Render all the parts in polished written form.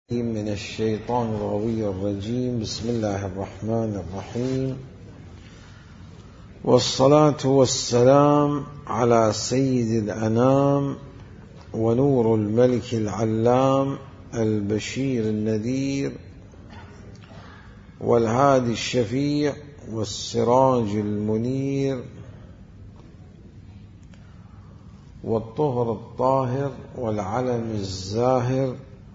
من الشيطان الغوي الرجيم. بسم الله الرحمن الرحيم، والصلاة والسلام على سيد الأنام ونور الملك العلام البشير النذير والهادي الشفيع والسراج المنير والطهر الطاهر والعلم الزاهر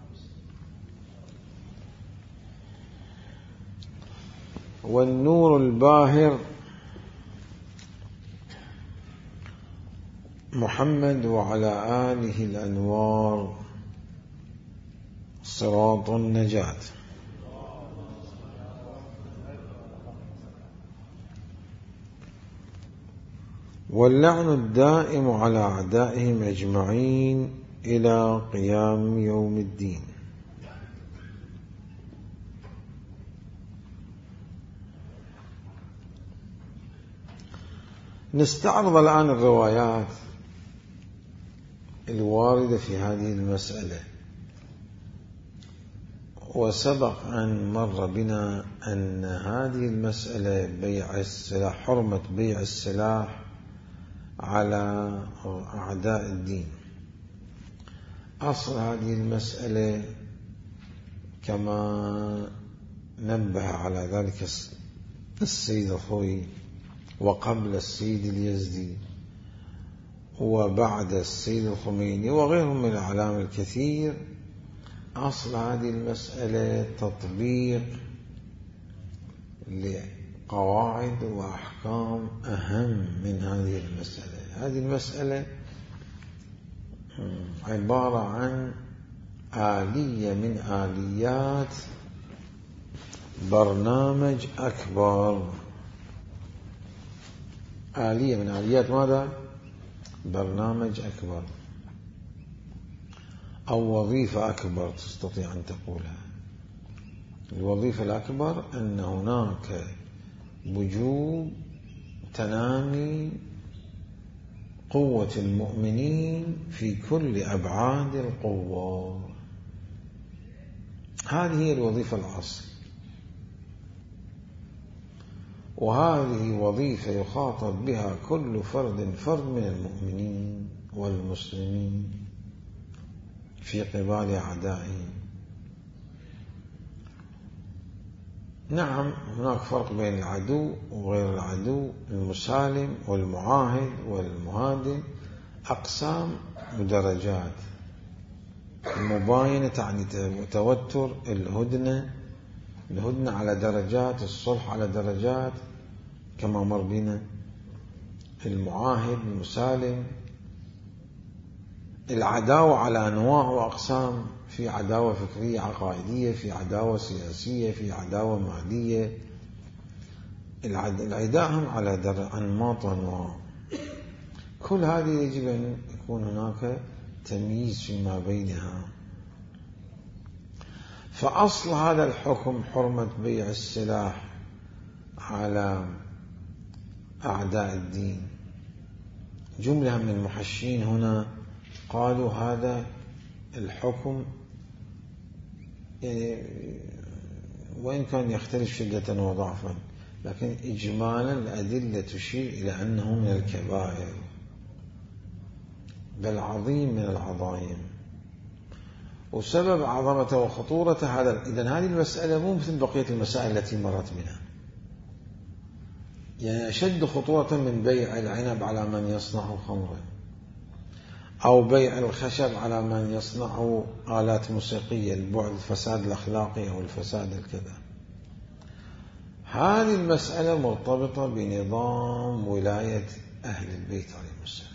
والنور الباهر محمد وعلى آله الأنوار صراط النجاة. واللعن الدائم على أعدائهم أجمعين إلى قيام يوم الدين. نستعرض الآن الروايات الواردة في هذه المسألة. وسبق أن مر بنا أن هذه المسألة بيع السلاح، حرمة بيع السلاح على أعداء الدين. أصل هذه المسألة كما نبه على ذلك السيد الخوي وقبل السيد اليزدي وبعد السيد الخميني وغيرهم من الأعلام الكثير، أصل هذه المسألة تطبيق لقواعد وأحكام أهم من هذه المسألة. هذه المسألة عبارة عن آلية من آليات برنامج أكبر. آلية من آليات ماذا؟ برنامج أكبر أو وظيفة أكبر تستطيع أن تقولها. الوظيفة الأكبر أن هناك وجوب تنامي قوة المؤمنين في كل أبعاد القوة. هذه هي الوظيفة الأصل، وهذه وظيفة يخاطب بها كل فرد من المؤمنين والمسلمين في قبال أعدائهم. نعم، هناك فرق بين العدو وغير العدو، المسالم والمعاهد والمهادن، أقسام ودرجات. المباينة تعني توتر، الهدنة على درجات، الصلح على درجات كما مر بنا. المعاهد، المسالم، العداوة على أنواع وأقسام، في عداوة فكرية عقائدية، في عداوة سياسية، في عداوة مالية. العداء هم على أنماط وأنواع. كل هذه يجب أن يكون هناك تمييز فيما بينها. فأصل هذا الحكم حرمة بيع السلاح على أعداء الدين. جملة من المحشين هنا قالوا هذا الحكم يعني وإن كان يختلف شدة وضعفا، لكن إجمالا الأدلة تشير إلى أنه من الكبائر، بل عظيم من العظائم. وسبب عظمته وخطورته هذا. إذن هذه المسألة مو مثل بقية المسائل التي مرت بنا، يعني أشد خطورة من بيع العنب على من يصنع خمرا، أو بيع الخشب على من يصنع آلات موسيقية، البعد الفساد الأخلاقي أو الفساد الكذا. هذه المسألة مرتبطة بنظام ولاية أهل البيت عليهم السلام،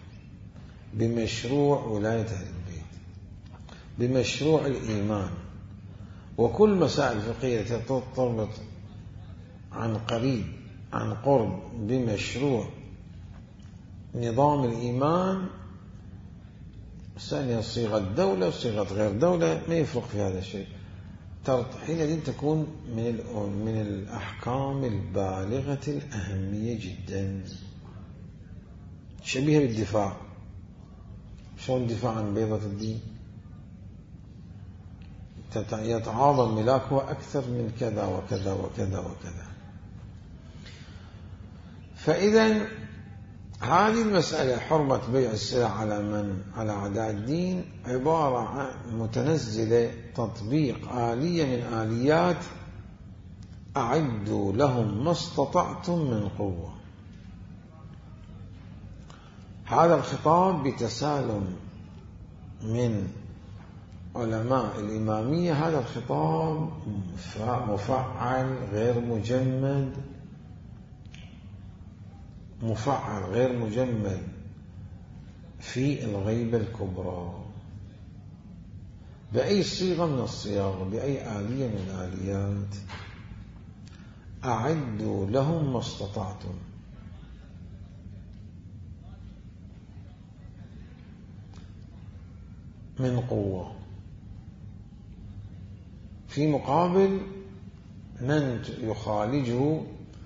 بمشروع ولاية أهل البيت، بمشروع الإيمان. وكل مسائل الفقهية ترتبط عن قريب عن قرب بمشروع نظام الإيمان، ثانيا صيغة دولة وصيغة غير دولة، ما يفرق في هذا الشيء. حينئذ تكون من الأحكام البالغة الأهمية جدا، شبيهة بالدفاع. شلون الدفاع عن بيضة الدين؟ يتعاظم ملاكها أكثر من كذا وكذا وكذا وكذا. فإذا هذه المسألة حرمة بيع السلع على أعداء الدين عبارة عن متنزلة تطبيق آلية من آليات أعدوا لهم ما استطعتم من قوة. هذا الخطاب بتسالم من علماء الإمامية، هذا الخطاب مفعل غير مجمد، مفعل غير مجمد في الغيبة الكبرى بأي صيغة من الصياغ، بأي آلية من الآليات. أعدوا لهم ما استطعتم من قوة، في مقابل من يخالجه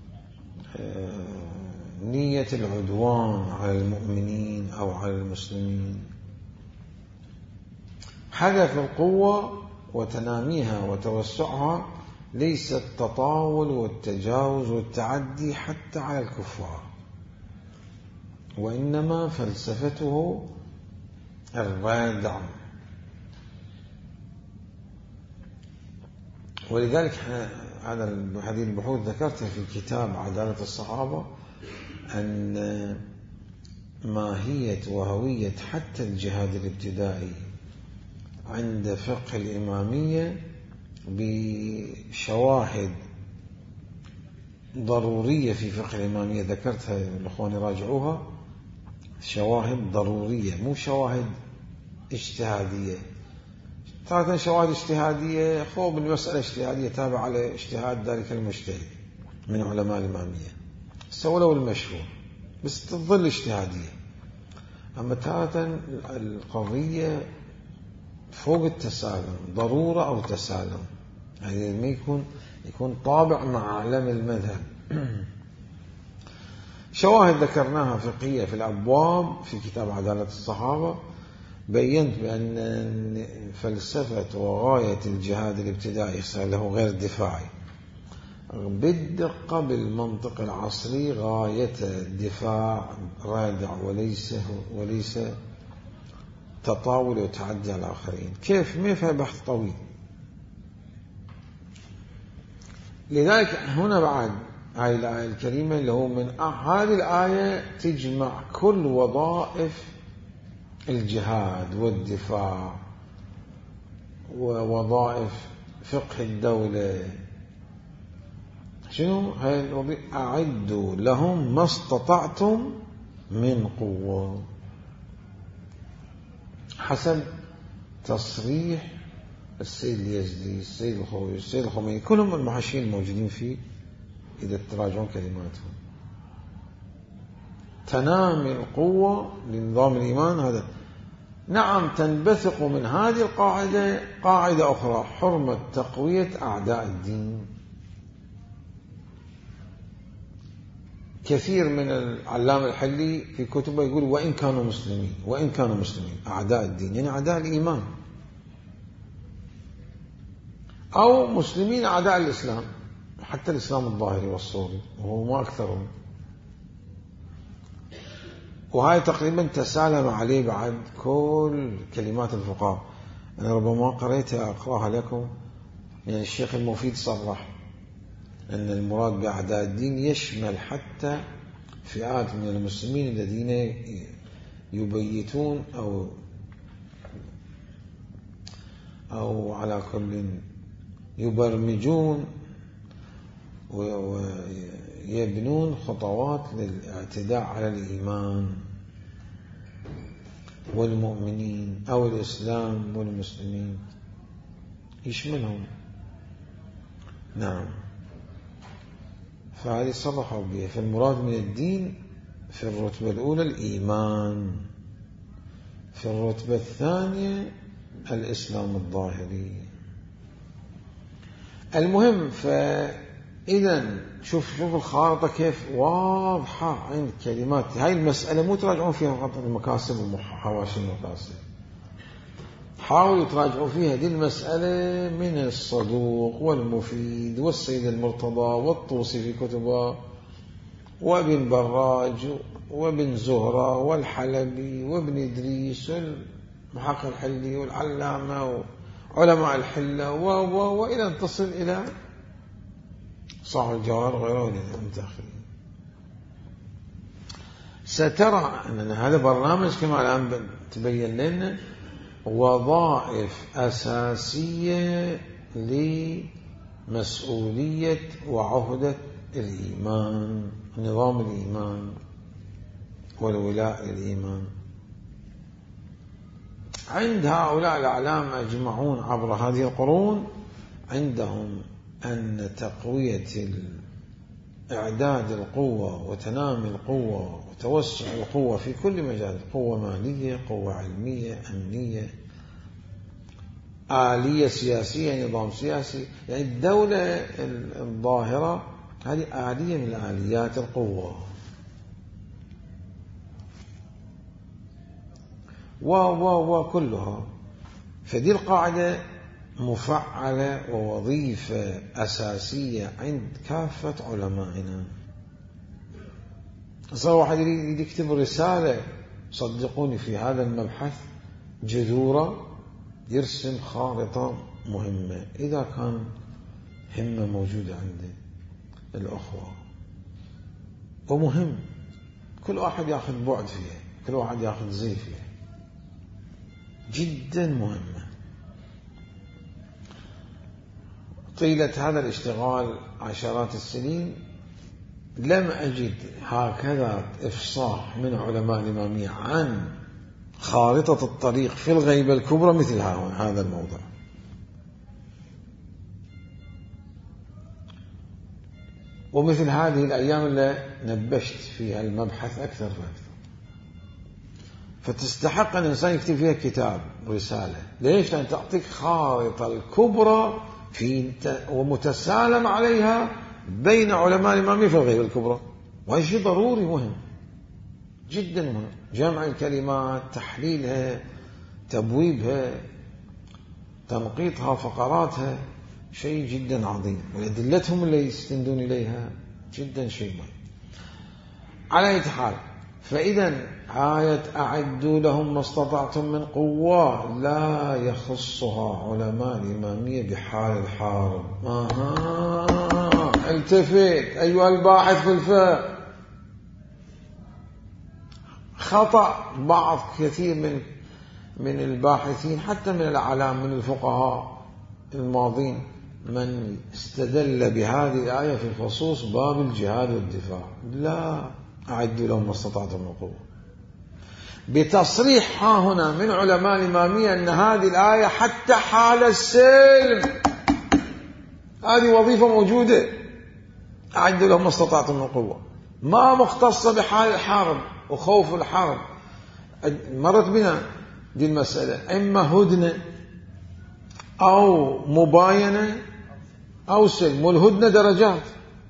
نية العدوان على المؤمنين أو على المسلمين. هدف القوة وتناميها وتوسعها ليس التطاول والتجاوز والتعدي حتى على الكفار، وإنما فلسفته الرادع. ولذلك هذه البحوث ذكرتها في كتاب عدالة الصحابة، أن ماهية وهوية حتى الجهاد الابتدائي عند فقه الإمامية بشواهد ضرورية في فقه الإمامية ذكرتها الأخوان راجعوها، شواهد ضرورية مو شواهد اجتهادية. تارة شواهد اجتهادية خوب المسألة اجتهادية تابع على اجتهاد ذلك المجتهد من علماء الإمامية سولوا المشهور، بس تظل اجتهادية. أما تارة القضية فوق التسالم، ضرورة أو تسالم، يعني ما يكون طابع مع علم المذهب. شواهد ذكرناها فقهية في الأبواب في كتاب عدالة الصحابة، بينت بأن فلسفة وغاية الجهاد الابتدائي له غير دفاعي بالدقة بالمنطق العصري، غاية الدفاع رادع وليس تطاول وتعدي على الآخرين. كيف؟ ما فيها بحث طويل. لذلك هنا بعد هذه الآية الكريمة اللي هو من هذه الآية تجمع كل وظائف الجهاد والدفاع ووظائف فقه الدولة. شنو هاي؟ أعدوا لهم ما استطعتم من قوة، حسب تصريح السيد اليزدي، السيد الخوي، السيد الخميني، كلهم المحاشين الموجودين فيه إذا تراجعون كلماتهم. تنامي القوة لنظام الإيمان هذا. نعم، تنبثق من هذه القاعدة قاعدة أخرى، حرمة تقوية أعداء الدين. كثير من العلامة الحلي في كتبه يقول وإن كانوا مسلمين، وإن كانوا مسلمين أعداء الدين، يعني أعداء الإيمان، أو مسلمين أعداء الإسلام، حتى الإسلام الظاهري والصوري وهو ما أكثرهم. وهاي تقريبا تسالم عليه بعد كل كلمات الفقهاء. أنا ربما قريتها أقرأها لكم. يعني الشيخ المفيد صرح أن المراد بأعداء الدين يشمل حتى فئات من المسلمين الذين يبيتون أو على كل يبرمجون ويبنون خطوات للاعتداء على الإيمان والمؤمنين أو الإسلام والمسلمين، يشملهم. نعم، فهذه صرحوا بها. فالمراد من الدين في الرتبة الأولى الإيمان، في الرتبة الثانية الإسلام الظاهري. المهم، فإذا شوف الخارطة كيف واضحة عند كلمات. هاي المسألة مو تراجعون فيها فقط المكاسب وحواشي المكاسب، حاولوا تراجعوا فيها دي المسألة من الصدوق والمفيد والسيد المرتضى والطوسي في كتبه وابن براج وابن زهرة والحلبي وابن إدريس والمحقق الحلي والعلامة وعلماء الحلة وإلى أن تصل إلى صاحب الجوهر غيره المتأخرين. سترى أن هذا برنامج كما الآن تبين لنا وظائف أساسية لمسؤولية وعهدة الإيمان، نظام الإيمان والولاء الإيمان. عند هؤلاء الأعلام أجمعون عبر هذه القرون عندهم أن تقوية إعداد القوة وتنامي القوة وتوسع القوة في كل مجال، قوة مالية، قوة علمية، أمنية، آلية سياسية، نظام سياسي، يعني الدولة الظاهرة هذه آلية من آليات القوة. وكلها، فدي القاعدة مفعلة ووظيفة أساسية عند كافة علمائنا. صار واحد يريد يكتب رسالة، صدقوني في هذا المبحث جذورة، يرسم خارطة مهمة إذا كان همة موجودة عند الأخوة، ومهم كل واحد يأخذ بعد فيها، كل واحد يأخذ زي فيها، جدا مهمة. طيلة هذا الاشتغال عشرات السنين لم أجد هكذا إفصاح من علماء الإمامية عن خارطة الطريق في الغيبة الكبرى مثل هذا الموضوع. ومثل هذه الأيام اللي نبشت فيها المبحث أكثر فأكثر، فتستحق أن الإنسان يكتب فيها كتاب رسالة. ليش؟ لأن تعطيك خارطة الكبرى ومتسالم عليها بين علماء الإمامية في الغيبة الكبرى، وهذا شيء ضروري مهم جدا مهم. جمع الكلمات، تحليلها، تبويبها، تنقيطها، فقراتها، شيء جدا عظيم، وأدلتهم اللي يستندون إليها جدا شيء مهم. على أي حال، فإذا آية أعدوا لهم ما استطعتم من قوة لا يخصها علماء الإمامية بحال الحارب. التفت أيها الباحث في الفقه، خطأ بعض كثير من الباحثين حتى من الأعلام من الفقهاء الماضين من استدل بهذه الآية في خصوص باب الجهاد والدفاع. لا، أعدوا لهم ما استطعتم من قوة، بتصريح هنا من علماء الإمامية أن هذه الآية حتى حال السلم هذه وظيفة موجودة. أعدوا لهم ما استطعتم من قوة، ما مختصة بحال الحرب وخوف الحرب. مرت بنا دي المسألة، إما هدنة أو مباينة أو سلم، والهدنة درجات،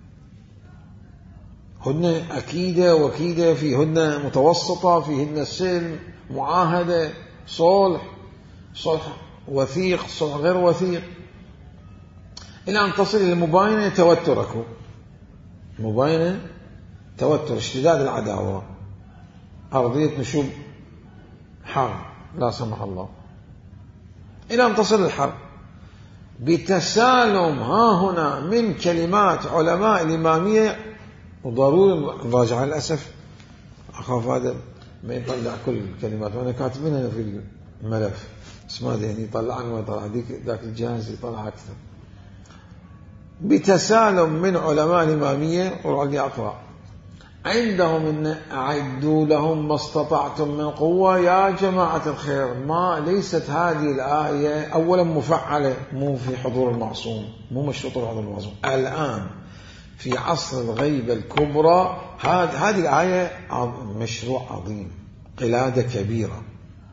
هدنة أكيدة وكيدة، في هدنة متوسطة، في هدنة سلم، معاهدة، صلح وثيق، صلح غير وثيق، إلى أن تصل إلى المباينة توترك، مباينة توتر، اشتداد العداوة، أرضية نشوب حرب لا سمح الله، إلى أن تصل الحرب بتسالم هنا من كلمات علماء الإمامية. وضروري نراجع، للأسف أخاف هذا ما يطلع كل الكلمات، وأنا كاتبينها في الملف، اسمه يعني يطلعني ويطلع ذاك الجهاز يطلع أكثر. بتسالم من علماء الإمامية، وعلي أقرأ عندهم إن أعدوا لهم ما استطعتم من قوة. يا جماعة الخير، ما ليست هذه الآية أولا مفعلة، مو في حضور المعصوم، مو مشروط حضور المعصوم. الآن في عصر الغيبة الكبرى هذه الآية مشروع عظيم، قلادة كبيرة،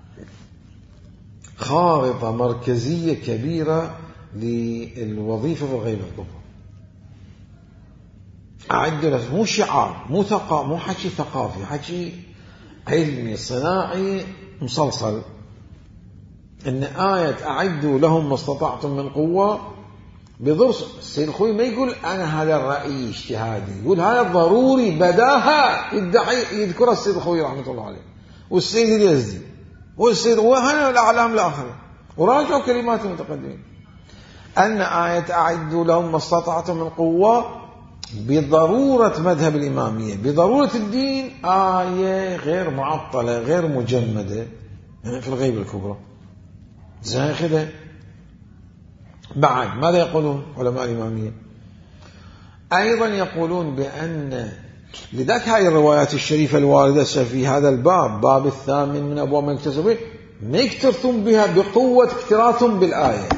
خارطة مركزية كبيرة للوظيفة في الغيبة الكبرى. أعدوا، مو شعار، مو حكي ثقافي، حكي علمي صناعي مسلسل. إن آية أعدوا لهم ما استطعتم من قوة بضر. السيد الخوي ما يقول أنا هذا الرأي اجتهادي، يقول هذا ضروري بداها يدعي يذكر السيد الخوي رحمة الله عليه والسيد اليزدي والسيد وهنا الأعلام الآخرين، وراجعوا كلمات المتقدمين أن آية أعدوا لهم ما استطعتم من قوة بضرورة مذهب الإمامية، بضرورة الدين، آية غير معطلة غير مجمدة يعني في الغيب الكبرى زاخدة. بعد ماذا يقولون علماء الإمامية؟ أيضا يقولون بأن لذلك هذه الروايات الشريفة الواردة في هذا الباب، باب الثامن من أبواب ما يكتسب به، ما يكترثم بها بقوة اكتراثم بالآية.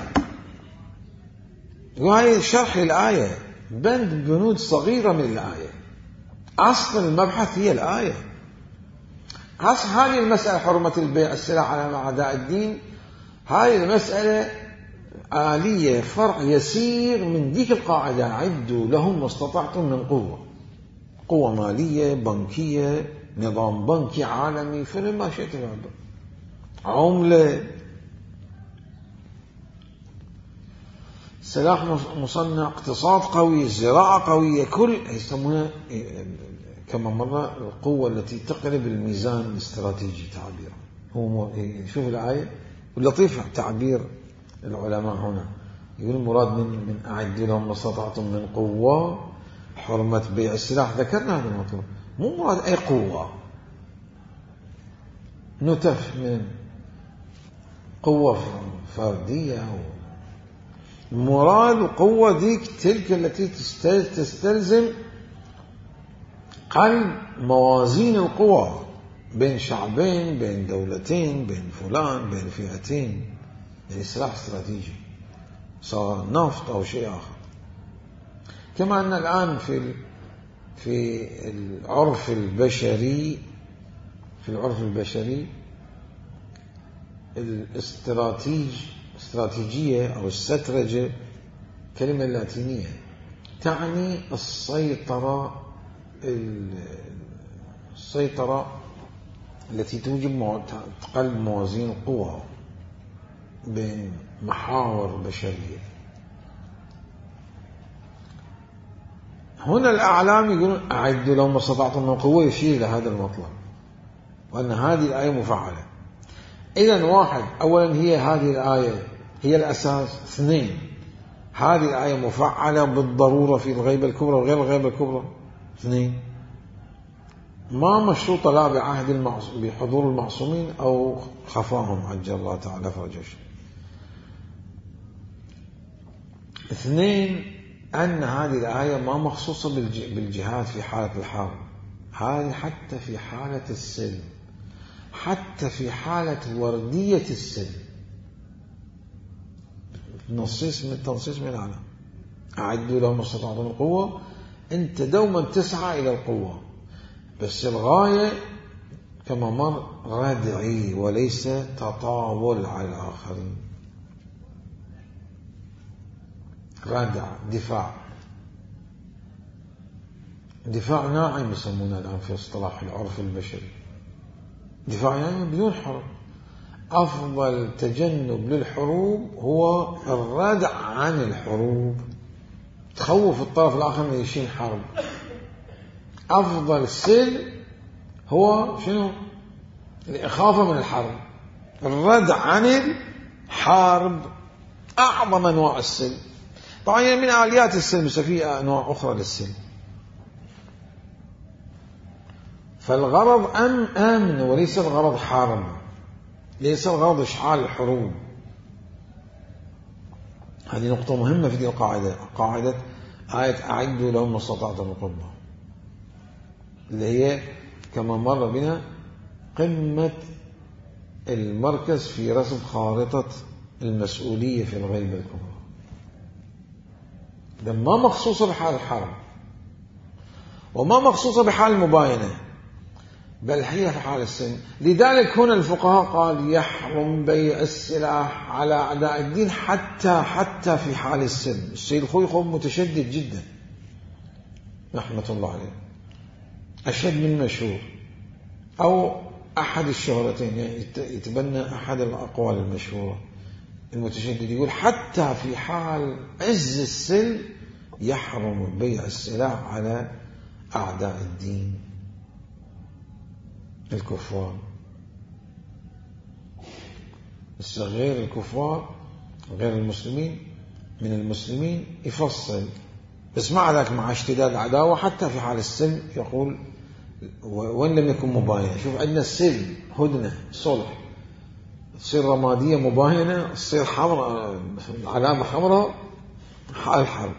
وهي شرح الآية بنود صغيرة من الآية، أصل المبحث هي الآية. أصل هذه المسألة حرمة البيع السلع على أعداء الدين، هذه المسألة آلية فرع يسير من ديك القاعدة أعدوا لهم ما استطعتم من قوة، قوة مالية بنكية نظام بنكي عالمي فلما شئت بعده، عملة سلاح مصنع اقتصاد قوي زراعة قوية، كل يسمونها كما مرة القوة التي تقلب الميزان الاستراتيجي تعبيرا. هو شوف الآية واللطيفة تعبير العلماء هنا يقول المراد من أعد لهم ما استطعتم من قوة حرمة بيع السلاح، ذكرنا هذا المطلوب، مو مراد أي قوة نتف من قوة فردية، مراد قوة ديك تلك التي تستلزم قلب موازين القوى بين شعبين بين دولتين بين فلان بين فئتين، يعني سلاح استراتيجي صار نفط أو شيء آخر. كما أن الآن في العرف البشري الاستراتيجية أو السترجة كلمة لاتينية تعني السيطرة التي توجب قلب موازين القوى بين محاور بشرية. هنا الأعلام يقولون أعدوا لهم ما استطعتم من قوة، يشير إلى هذا المطلب وأن هذه الآية مفعلة. إذن واحد، أولا هي هذه الآية هي الأساس. اثنين، هذه الآية مفعلة بالضرورة في الغيبة الكبرى وغير الغيبة الكبرى. اثنين، ما مشروطة لا بحضور المعصومين أو خفاهم عجل الله تعالى فرجه. اثنين، أن هذه الآية ما مخصوصة بالجهاد في حالة الحرب، هذه حتى في حالة السلم، حتى في حالة وردية السلم، التنصيص من العالم. أعدوا لهم ما استطعتم من قوة، أنت دوما تسعى إلى القوة، بس الغاية كما مر ردعي وليس تطاول على الآخرين. ردع دفاع ناعم يسمونه الآن في اصطلاح العرف البشري، دفاع يعني بدون حرب. أفضل تجنب للحروب هو الردع عن الحروب، تخوف الطرف الآخر من يشين حرب. أفضل سلم هو شنو؟ الإخافة من الحرب، الردع عن الحرب، أعظم أنواع السلم. طبعا من آليات السلم في أنواع أخرى للسلم. فالغرض أمن وليس الغرض حرب، ليس الغرض إشعال الحروب. هذه نقطة مهمة في القاعدة، قاعدة آية أعدوا لهم ما استطعتم من قوة، اللي هي كما مر بنا قمة المركز في رسم خارطة المسؤولية في الغيبة الكبرى. ده ما مخصوصة بحال الحرب وما مخصوصة بحال المباينة، بل هي في حال السلم. لذلك هنا الفقهاء قال يحرم بيع السلاح على أعداء الدين حتى في حال السلم. السيد خوي متشدد جدا رحمة الله عليه، أشد من مشهور، أو أحد الشهرتين، يعني يتبنى أحد الأقوال المشهورة. المتشدد يقول حتى في حال عز السلم يحرم بيع السلاح على أعداء الدين الكفار، بس غير الكفار غير المسلمين من المسلمين يفصل، بس مع ذلك مع اشتداد العداوة حتى في حال السلم يقول وإن لم يكن مباينة. شوف عندنا السلم هدنة صلح، تصير رمادية مباينة، تصير حمراء علامة حمراء حال الحرب.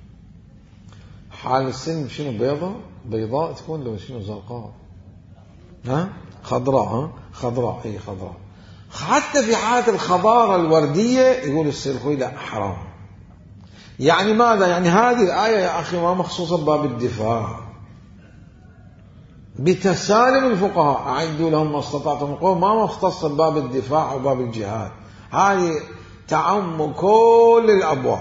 حال السلم شنو؟ بيضاء تكون لو شنو زرقاء خضراء خضراء أي خضراء. حتى في حالة الخضارة الوردية يقول السلخوي لا حرام. يعني ماذا؟ يعني هذه الآية يا أخي ما مخصوصة بباب الدفاع، بتسالم الفقهاء أعدوا لهم ما استطعتم من قوة، ما مختصة بباب الدفاع أو باب الجهاد، هذه تعم كل الأبواب.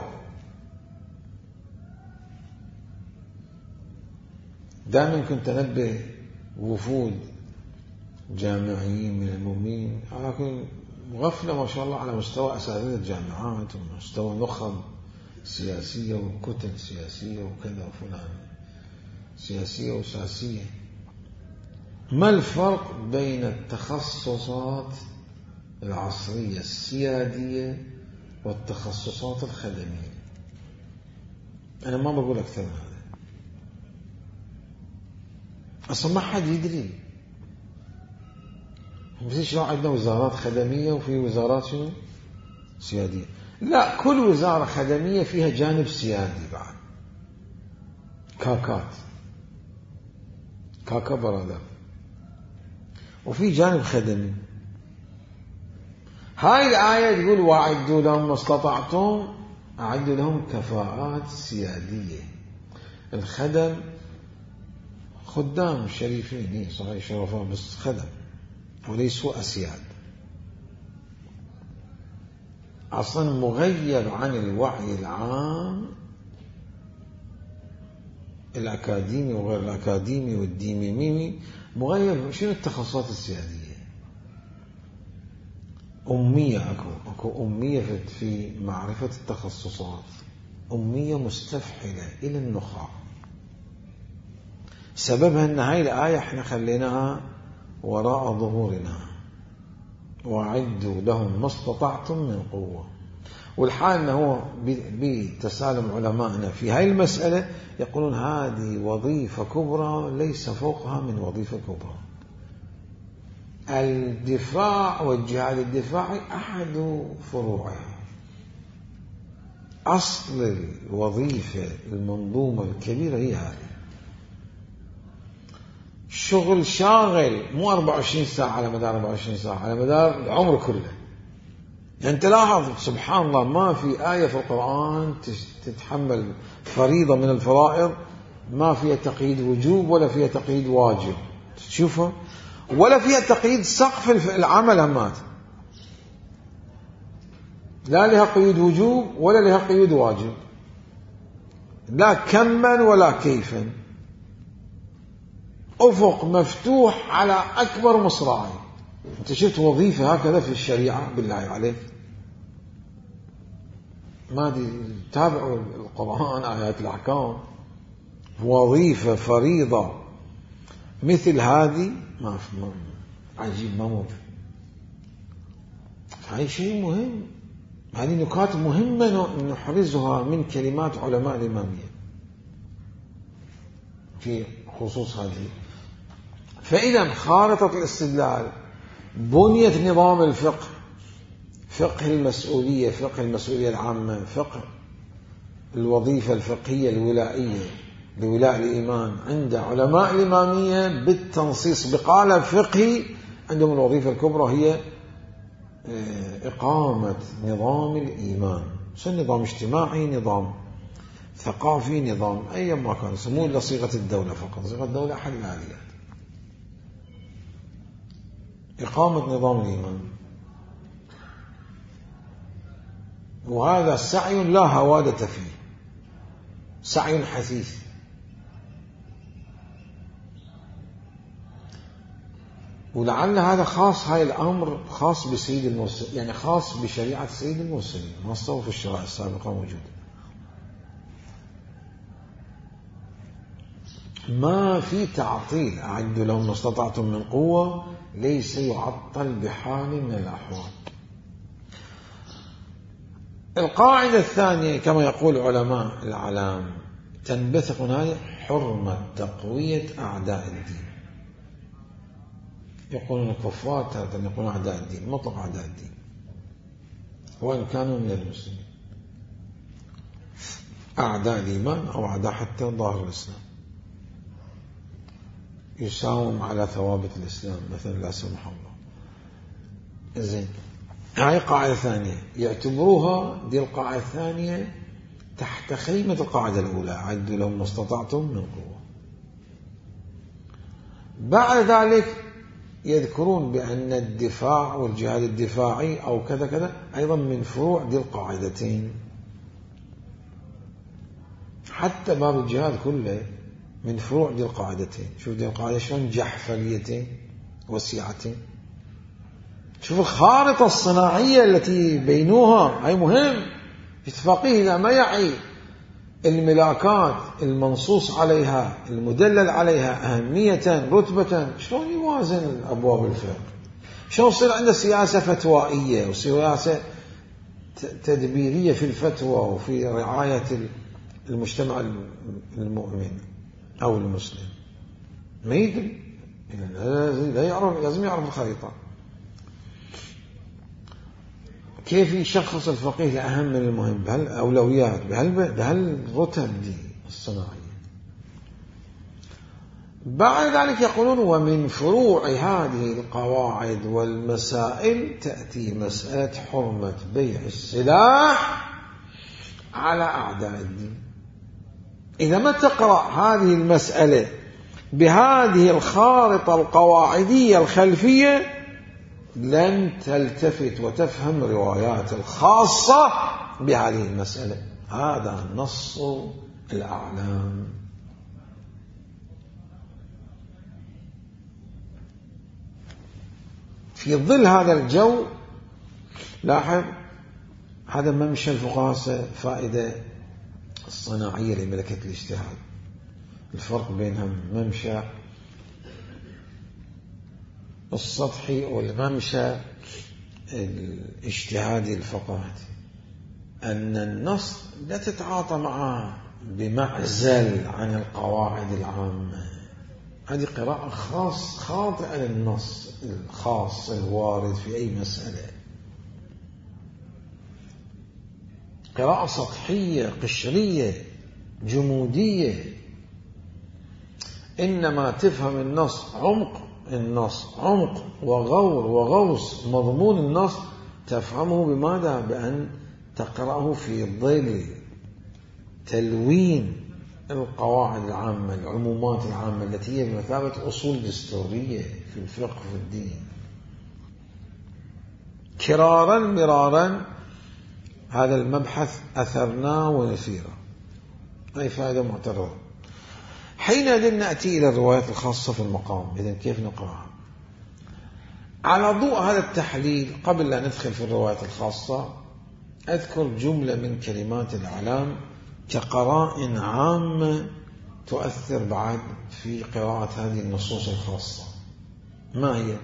دائما كنت أنبه وفود جامعيين من المؤمنين، لكن غفلة ما شاء الله على مستوى أساتذة الجامعات ومستوى نخب سياسية وكتل سياسية وكذا وفلان سياسية وساسية. ما الفرق بين التخصصات العصرية السيادية والتخصصات الخدمية؟ أنا ما بقول أكثر من هذا، أصلا ما حد يدري. مش لو عندنا وزارات خدمية وفي وزارات شنو سيادية؟ لا، كل وزارة خدمية فيها جانب سيادي بعد، كاكا برادر، وفي جانب خدمي. هاي الآية تقول وأعدوا لهم ما استطعتم، أعدوا لهم كفاءات سيادية. الخدم خدام شريفين صحيح شرفاء بس خدم وليسوا أسياد، أصلا مغير عن الوعي العام الأكاديمي وغير الأكاديمي والديميمي، مغير. شنو التخصصات السيادية؟ أمية، أكو أمية في معرفة التخصصات، أمية مستفحلة إلى النخاع. سببها أن هاي الآية احنا خليناها وراء ظهورنا، وأعدوا لهم ما استطعتم من قوة. والحال أنه بتسالم علمائنا في هاي المسألة يقولون هذه وظيفة كبرى ليس فوقها من وظيفة كبرى. الدفاع والجهاد الدفاعي أحد فروعها، أصل الوظيفة المنظومة الكبيرة هي هذه. شغل شاغل، مو 24 ساعة على مدار 24 ساعة، على مدار العمر كله. أنت لاحظ سبحان الله ما في آية في القرآن تتحمل فريضة من الفرائض ما فيها تقييد وجوب ولا فيها تقييد واجب، تشوفها، ولا فيها تقييد سقف العمل همات، لا لها قيود وجوب ولا لها قيود واجب، لا كما ولا كيفا، أفق مفتوح على أكبر مصراعي. أنت شفت وظيفة هكذا في الشريعة بالله عليك؟ ما دي تابعوا القرآن آيات الأحكام، وظيفة فريضة مثل هذه ما عجيب، ما موجود. هاي شيء مهم، هذه نكات مهمة نحرزها من كلمات علماء الإمامية في خصوص هذه. فإذا خارطة الاستدلال بنية نظام الفقه، فقه المسؤولية، فقه المسؤولية العامة، فقه الوظيفة الفقهية الولائية لولاء الإيمان عند علماء الإمامية بالتنصيص بقالب فقهي. عندهم الوظيفة الكبرى هي إقامة نظام الإيمان، سواء نظام اجتماعي، نظام ثقافي، نظام أي ما كان يسموه، إلا صيغة الدولة فقط. صيغة الدولة أحد الآليات إقامة نظام الإيمان، وهذا سعي لا هوادة فيه، سعي حثيث. ولعل هذا خاص، هاي الأمر خاص بسيد المرسلين، يعني خاص بشريعة سيد المرسلين، ما استوى في الشرائع السابقة موجودة. ما في تعطيل، أعدوا لهم ما استطعتم من قوة، ليس يعطل بحال من الأحوال. القاعدة الثانية كما يقول علماء الإعلام تنبثق من هذه حرمة تقوية أعداء الدين. يقولون الكفار تارة يقولون أعداء الدين، مطلق أعداء الدين وإن كانوا من المسلمين، أعداء الإيمان أو أعداء حتى ظاهر الإسلام، يساوم على ثوابت الإسلام مثلا لا سمح الله. زين، هاي قاعدة ثانية يعتبروها دي القاعدة الثانية تحت خيمة القاعدة الأولى، عدوا لهم ما استطعتم من قوة. بعد ذلك يذكرون بأن الدفاع والجهاد الدفاعي أو كذا كذا أيضا من فروع دي القاعدتين، حتى باب الجهاد كله من فروع دي القاعدتين. شوف دي القاعدة شلون جحفليتين وسيعتين، شوف الخارطة الصناعية التي بينوها، هاي مهم. اتفاقيه إذا ما يعي الملاكات المنصوص عليها المدلل عليها أهمية رتبة، شلون يوازن أبواب الفقه؟ شلون يصير عنده سياسة فتوائية وسياسة تدبيرية في الفتوى وفي رعاية المجتمع المؤمن أو المسلم؟ ما يدري، لازم يعرف الخريطة. كيف يشخص الفقيه الأهم من المهم بهالأولويات بهالرتب دي الصناعية؟ بعد ذلك يقولون ومن فروع هذه القواعد والمسائل تأتي مسألة حرمة بيع السلاح على أعداء الدين. إذا ما تقرأ هذه المسألة بهذه الخارطة القواعدية الخلفية لن تلتفت وتفهم الروايات الخاصة بهذه المسألة. هذا نص الأعلام. في ظل هذا الجو لاحظ هذا ممشى الفقهاء فائدة الصناعية لملكة الاجتهاد. الفرق بينهم ممشى السطحي والممشى الاجتهادي الفقهي، أن النص لا تتعاطى معه بمعزل عن القواعد العامة. هذه قراءة خاطئة للنص الخاص الوارد في أي مسألة، قراءة سطحية قشرية جمودية. إنما تفهم النص عمق وغور وغوص مضمون النص تفهمه بماذا؟ بأن تقرأه في ظل تلوين القواعد العامة العمومات العامة التي هي بمثابة أصول دستورية في الفقه في الدين. كرارا مرارا هذا المبحث أثرناه ونسيره، أي فائدة معترضة. حينئذ نأتي إلى الروايات الخاصة في المقام. إذن كيف نقرأها؟ على ضوء هذا التحليل قبل أن ندخل في الروايات الخاصة أذكر جملة من كلمات الإعلام كقرائن عامة تؤثر بعد في قراءة هذه النصوص الخاصة. ما هي؟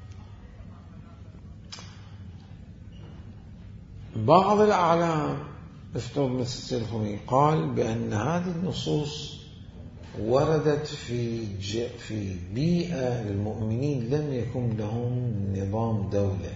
بعض الأعلام افترض مثل السيد الخميني قال بأن هذه النصوص وردت في بيئة للمؤمنين لم يكن لهم نظام دولة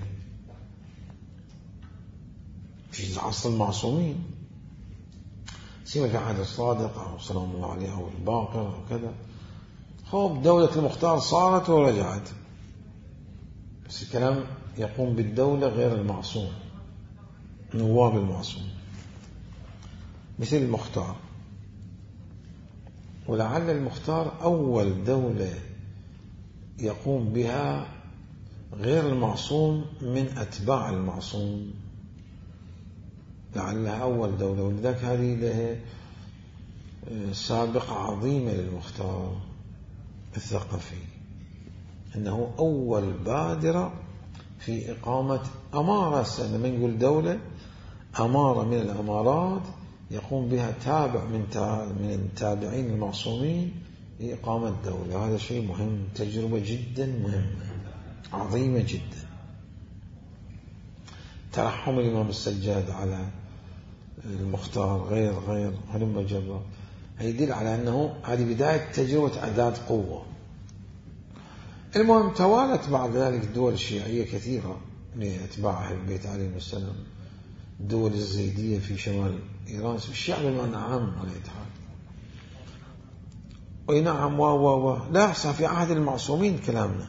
في عصر المعصومين، سيما في عهد الصادق أو سلام الله عليه أو الباقر أو كذا. خب دولة المختار صارت ورجعت، بس الكلام يقوم بالدولة غير المعصوم، نواب المعصوم مثل المختار. ولعل المختار أول دولة يقوم بها غير المعصوم من أتباع المعصوم، لعلها أول دولة، ولذلك هذه لها سابقة عظيمة للمختار الثقفي. أنه أول بادرة في إقامة أمارة. لما نقول دولة، أمارة من الأمارات يقوم بها تابع من التابعين المعصومين لإقامة دولة. هذا شيء مهم، تجربة جدا مهمة عظيمة جدا. ترحم الإمام السجاد على المختار غير هلم جرا، يدل على أنه هذه بداية تجربة أداة قوة. المهم توالت بعد ذلك الدول الشيعية كثيرة لأتباع أهل البيت عليهم السلام، الدول الزيدية في شمال إيران، الشيعة بمعنى عام على الاتحاد. أي نعم لا يحصى في عهد المعصومين كلامنا.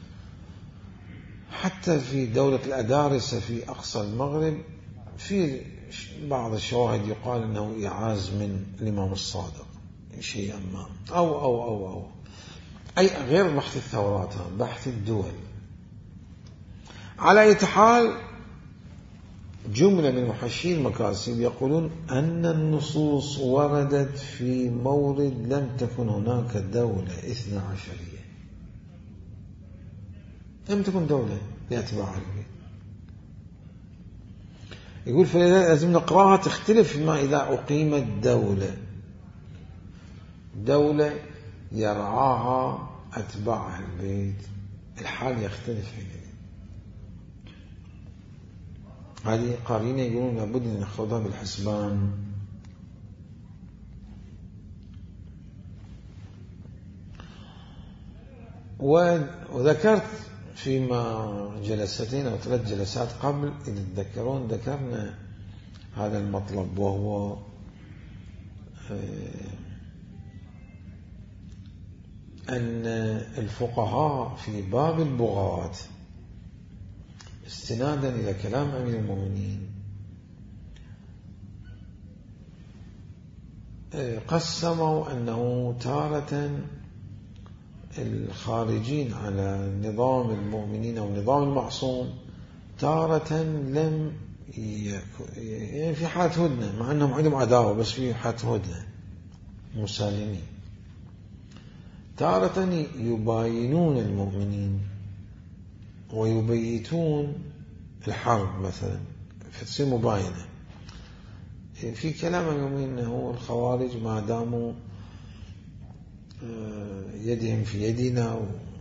حتى في دولة الأدارسة في أقصى المغرب في بعض الشواهد يقال أنه إعاز من الإمام الصادق شيئا ما أو أي غير بحث الثورات، بحث الدول. على أي حال جملة من محشي المكاسب يقولون أن النصوص وردت في مورد لم تكن هناك دولة 12، لم تكن دولة لأتباع البيت. يقول فلذلك لازم نقراها تختلف ما إذا أقيمت دولة يرعاها أتباع البيت، الحال يختلف حينئذ. هذه قرينة يقولون لابد أن نأخذها بالحسبان. وذكرت فيما جلستين أو 3 جلسات قبل، إذا تذكرون ذكرنا هذا المطلب، وهو أن الفقهاء في باب البغاة استنادا إلى كلام أمير المؤمنين قسموا أنه تارة الخارجين على نظام المؤمنين أو نظام المعصوم تارة لم يعني في حالة هدنة، مع أنهم عندهم عداوة بس في حالة هدنة مسالمين، تارة يباينون المؤمنين ويبيتون الحرب مثلا فتصير مباينة. في كلام المؤمنين أنه الخوارج ما داموا يدهم في يدنا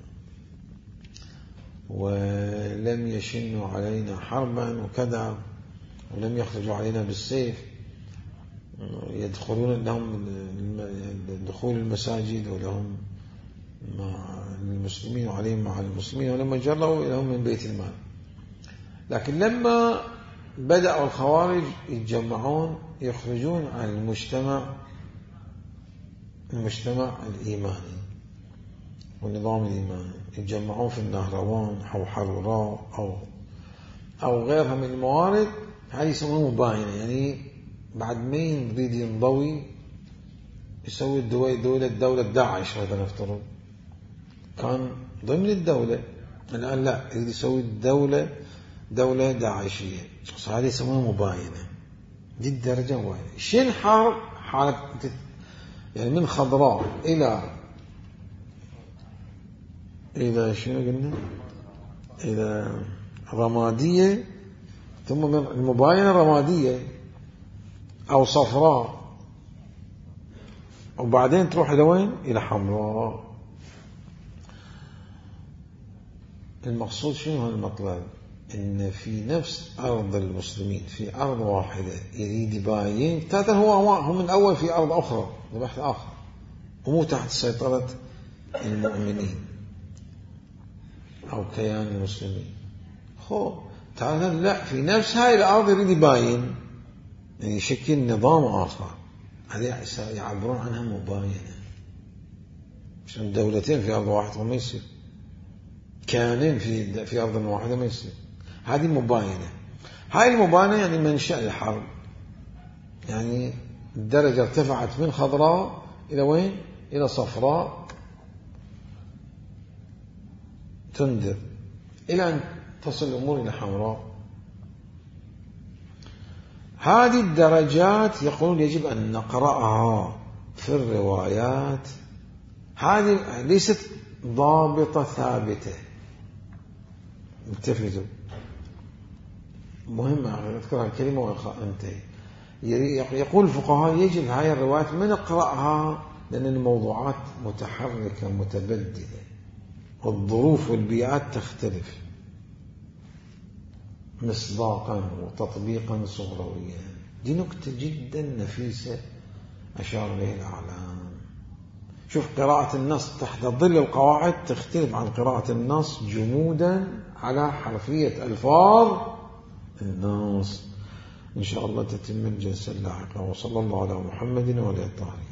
ولم يشنوا علينا حربا وكذا ولم يخرجوا علينا بالسيف، يدخلون لهم دخول المساجد ولهم مع المسلمين وعليهم مع المسلمين، ولما جروا لهم من بيت المال. لكن لما بدأوا الخوارج يتجمعون يخرجون عن المجتمع الإيماني والنظام الإيماني، يتجمعون في النهروان أو حروراء أو غيرها من الموارد، هذه يسمونها مباينة. يعني بعد ما يريد ينضوي يسوي دولة داعش مثلا، نفترض كان ضمن الدولة، الآن لا يريد يسوي دولة داعشية، هذه يسمونها مباينة. دي الدرجة مباينة. شين حالة يعني من خضراء إلى شنو قلنا إلى رمادية، ثم من المباينة رمادية أو صفراء، وبعدين تروح إلى وين؟ إلى حمراء. المقصود شنو المطلب؟ إن في نفس أرض المسلمين في أرض واحدة يريد يباين، تاتا هو من الأول في أرض أخرى بحث آخر ومو تحت سيطرة المؤمنين أو كيان المسلمين. تعالى لا، في نفس هاي الأرض يريد يباين، يعني يشكل نظام آخر، هذه يعبرون عنها مباينة. عشان دولتين في أرض واحدة ما يصير، كيانين في أرض واحدة ما يصير، هذه مباينة. هاي المباينة يعني منشأ الحرب، يعني الدرجة ارتفعت من خضراء إلى وين؟ إلى صفراء تنذر إلى أن تصل الأمور إلى حمراء. هذه الدرجات يقولون يجب أن نقرأها في الروايات. هذه ليست ضابطة ثابتة. التفتوا، مهمة أذكر الكلمة وأنتهي. يقول الفقهاء يجب هاي الروايات من نقرأها لأن الموضوعات متحركة متبدلة والظروف والبيئات تختلف مصداقا وتطبيقا صغرويا. دي نكتة جدا نفيسة أشار إليه الأعلام. شوف قراءة النص تحت ظل القواعد تختلف عن قراءة النص جمودا على حرفية ألفاظ النص. إن شاء الله تتم الجلسة اللاحقة. وصلى الله على محمد وعلى آله الطاهرين.